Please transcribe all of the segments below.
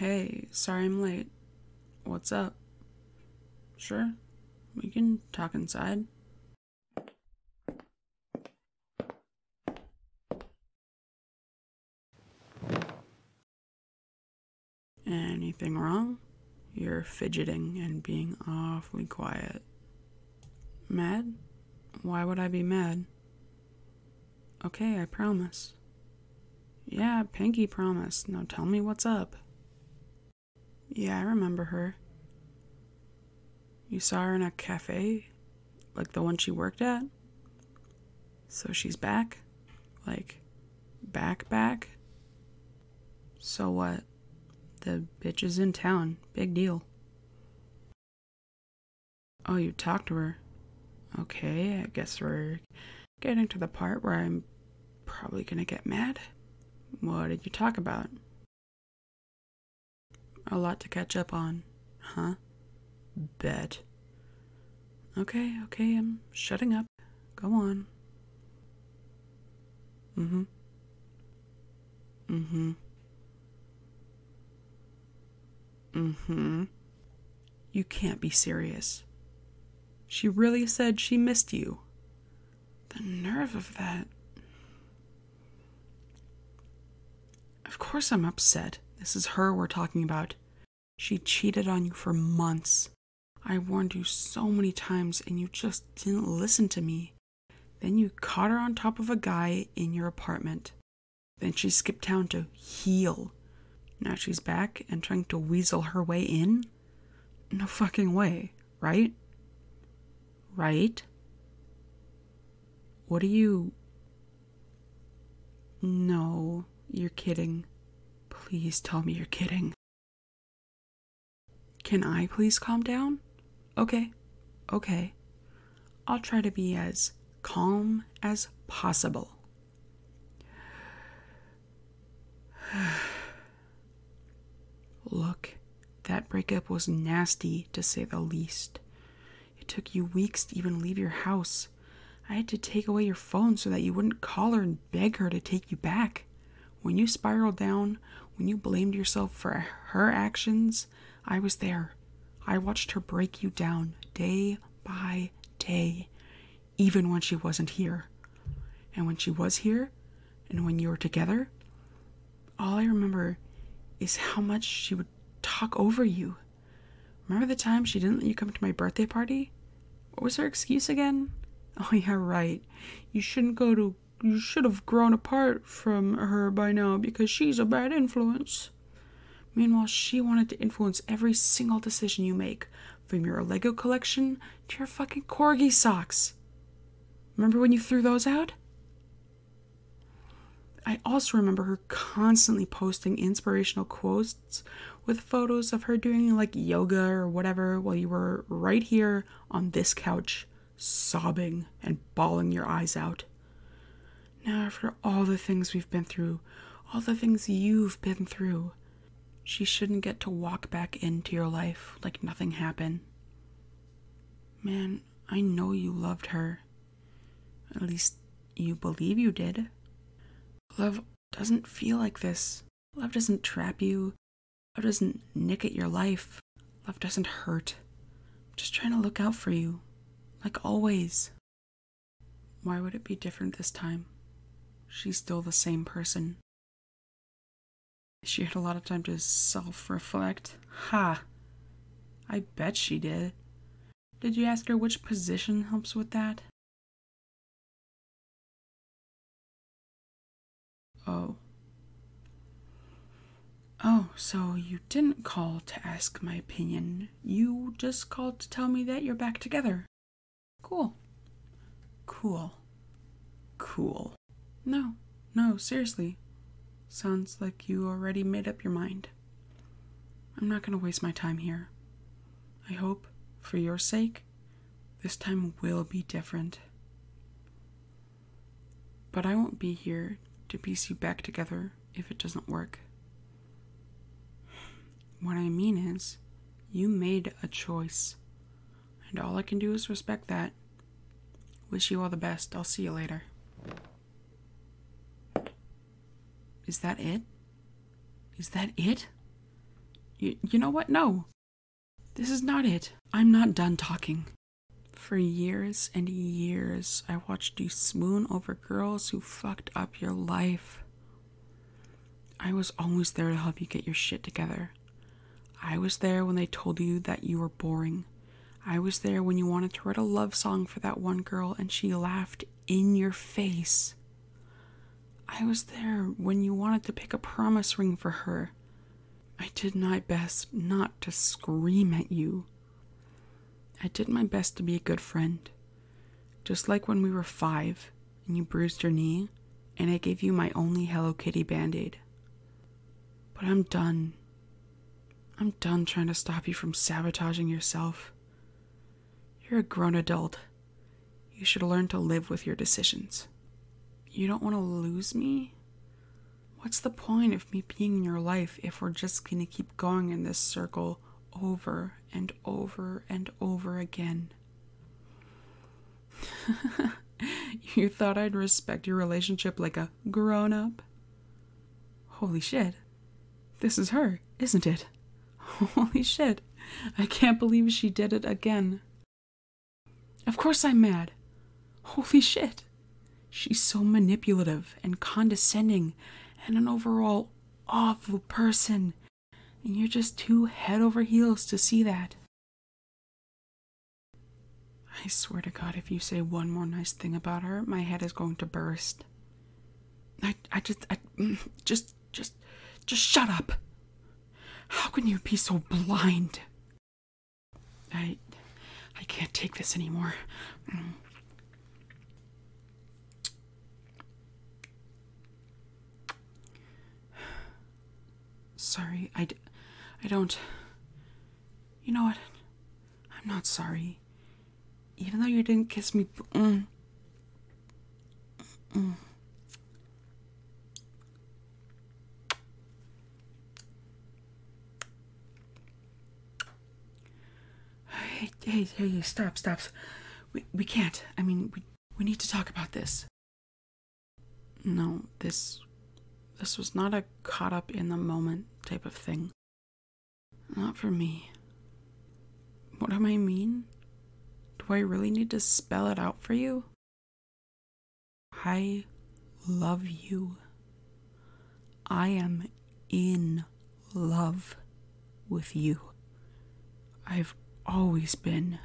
Hey, sorry I'm late. What's up? Sure, we can talk inside. Anything wrong? You're fidgeting and being awfully quiet. Mad? Why would I be mad? Okay, I promise. Yeah, Pinky promised. Now tell me what's up. Yeah, I remember her. You saw her in a cafe? Like the one she worked at? So she's back? Like, back? So what? The bitch is in town. Big deal. Oh, you talked to her? Okay, I guess we're getting to the part where I'm probably gonna get mad. What did you talk about? A lot to catch up on. Huh? Bet. Okay, I'm shutting up. Go on. Mm-hmm. You can't be serious. She really said she missed you. The nerve of that. Of course I'm upset. This is her we're talking about. She cheated on you for months. I warned you so many times and you just didn't listen to me. Then you caught her on top of a guy in your apartment. Then she skipped town to heal. Now she's back and trying to weasel her way in? No fucking way, right? Right? What are you... No, you're kidding. Please tell me you're kidding. Can I please calm down? Okay. I'll try to be as calm as possible. Look, that breakup was nasty, to say the least. It took you weeks to even leave your house. I had to take away your phone so that you wouldn't call her and beg her to take you back. When you spiraled down, when you blamed yourself for her actions, I was there. I watched her break you down day by day, even when she wasn't here. And when she was here, and when you were together, all I remember is how much she would talk over you. Remember the time she didn't let you come to my birthday party? What was her excuse again? Oh yeah, right. You should have grown apart from her by now because she's a bad influence. Meanwhile, she wanted to influence every single decision you make, from your Lego collection to your fucking corgi socks. Remember when you threw those out? I also remember her constantly posting inspirational quotes with photos of her doing like yoga or whatever while you were right here on this couch, sobbing and bawling your eyes out. Now, after all the things we've been through, all the things you've been through, she shouldn't get to walk back into your life like nothing happened. Man, I know you loved her. At least you believe you did. Love doesn't feel like this. Love doesn't trap you. Love doesn't nick at your life. Love doesn't hurt. I'm just trying to look out for you. Like always. Why would it be different this time? She's still the same person. She had a lot of time to self-reflect. Ha! I bet she did. Did you ask her which position helps with that? Oh, so you didn't call to ask my opinion. You just called to tell me that you're back together. Cool. No, seriously. Sounds like you already made up your mind. I'm not gonna waste my time here. I hope, for your sake, this time will be different. But I won't be here to piece you back together if it doesn't work. What I mean is, you made a choice, and all I can do is respect that. Wish you all the best. I'll see you later. Is that it? You know what? No. This is not it. I'm not done talking. For years and years, I watched you swoon over girls who fucked up your life. I was always there to help you get your shit together. I was there when they told you that you were boring. I was there when you wanted to write a love song for that one girl and she laughed in your face. I was there when you wanted to pick a promise ring for her. I did my best not to scream at you. I did my best to be a good friend. Just like when we were 5 and you bruised your knee and I gave you my only Hello Kitty Band-Aid. But I'm done. I'm done trying to stop you from sabotaging yourself. You're a grown adult. You should learn to live with your decisions. You don't want to lose me? What's the point of me being in your life if we're just going to keep going in this circle over and over and over again? You thought I'd respect your relationship like a grown-up? Holy shit. This is her, isn't it? Holy shit. I can't believe she did it again. Of course I'm mad. Holy shit. She's so manipulative and condescending and an overall awful person. And you're just too head over heels to see that. I swear to God, if you say one more nice thing about her, my head is going to burst. Just shut up. How can you be so blind? I can't take this anymore. Sorry, I don't... You know what? I'm not sorry. Even though you didn't kiss me... Hey, stop. We can't. I mean, we need to talk about this. No, this was not a caught up in the moment type of thing. Not for me. What do I mean? Do I really need to spell it out for you? I love you. I am in love with you. I've always been.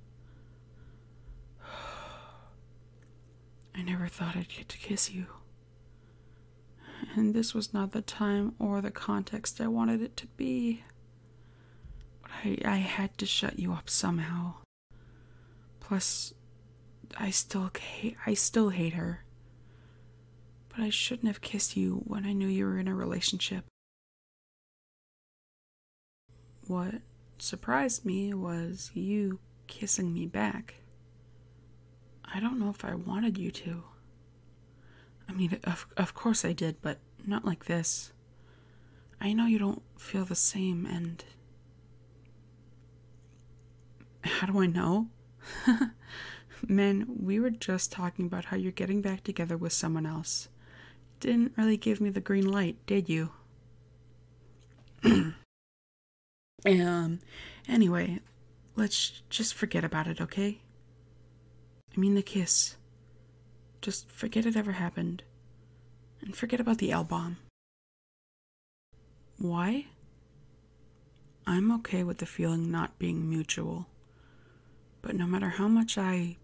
I never thought I'd get to kiss you. And this was not the time or the context I wanted it to be. But I had to shut you up somehow. Plus, I still hate her. But I shouldn't have kissed you when I knew you were in a relationship. What surprised me was you kissing me back. I don't know if I wanted you to. I mean, of course I did, but not like this. I know you don't feel the same, and... How do I know? Man, we were just talking about how you're getting back together with someone else. Didn't really give me the green light, did you? Anyway, let's just forget about it, okay? I mean the kiss. Just forget it ever happened. And forget about the L-bomb. Why? I'm okay with the feeling not being mutual. But no matter how much I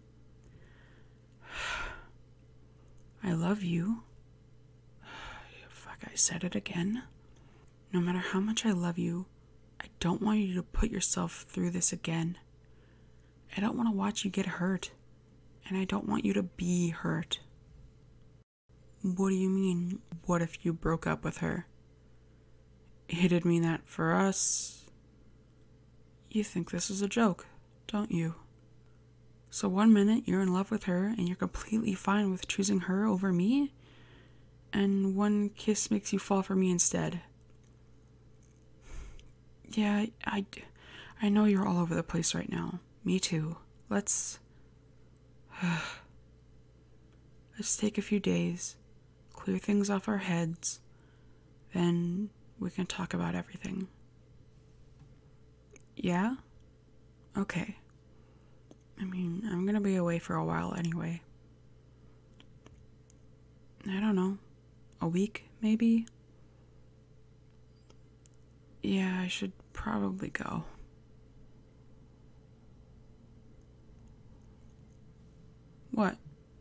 love you. Fuck, I said it again. No matter how much I love you, I don't want you to put yourself through this again. I don't want to watch you get hurt. And I don't want you to be hurt. What do you mean, what if you broke up with her? It'd mean that for us... You think this is a joke, don't you? So one minute you're in love with her and you're completely fine with choosing her over me, and one kiss makes you fall for me instead. Yeah, I know you're all over the place right now. Me too. Let's take a few days, clear things off our heads, then we can talk about everything. Yeah? Okay. I mean, I'm gonna be away for a while anyway. I don't know. A week, maybe? Yeah, I should probably go. What?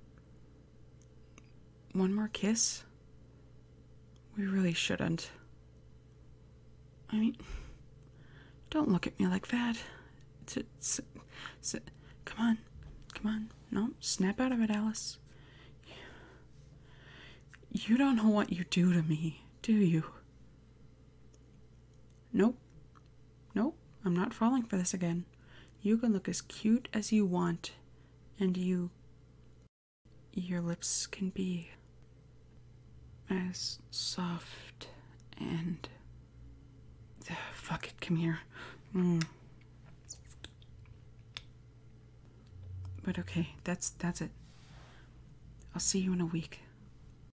One more kiss? We really shouldn't. I mean, don't look at me like that. Come on. Come on. No, snap out of it, Alice. You don't know what you do to me, do you? Nope. Nope. I'm not falling for this again. You can look as cute as you want, and your lips can be as soft and... fuck it, come here. But okay, that's it. I'll see you in a week.